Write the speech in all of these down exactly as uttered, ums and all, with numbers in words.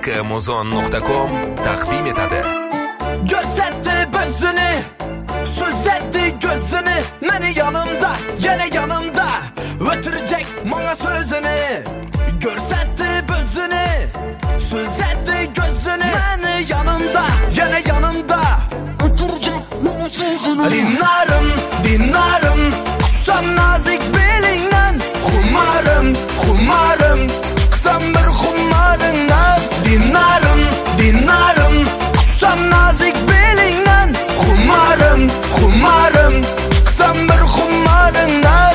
amazon nuqta com taqdim etadi. Görsətti bözünü, sözətti gözünü, məni yanımda, yenə yanımda ötürəcək mənə sözünü. Görsətti bözünü, sözətti gözünü, məni yanımda, yenə yanımda ötürəcək mənə sözünü. Dinarım, dinarım, kusam nazik belindən, xumarım, xumarım, çıksam bir xumarından. Dinarım, dinarım, kusam nazik belindən, xumarım, xumarım, çıksam bir xumarından.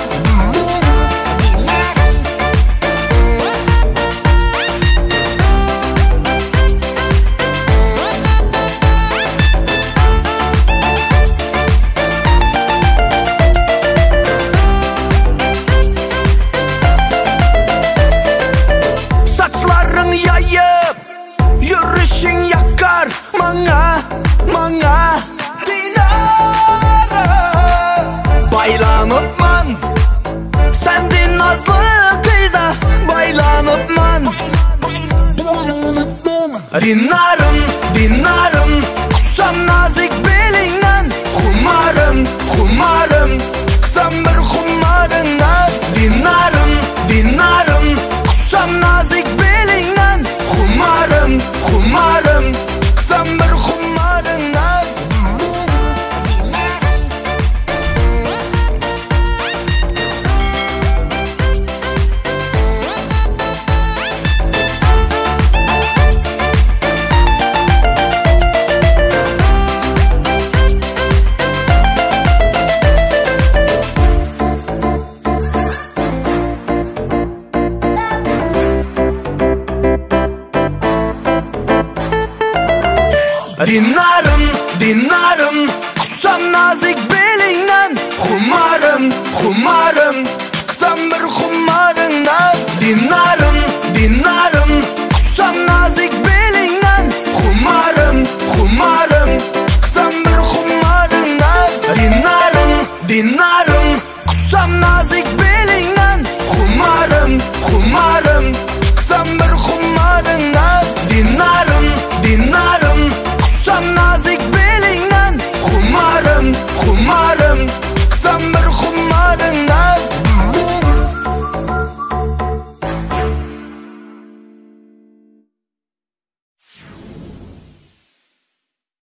Saçların yayıp, yürüyüşün yakar bana, bana. Dinara baylanıp man, sendin nazlı kıza baylanıp man. Dinarım, dinarım, kusam nazik belinden, xumarım, xumarım, çıksam bir xumarından. Dinarım, dinarım, kusam nazik belinden, xumarım, xumarım, çıksam bir xumarından. Dinarım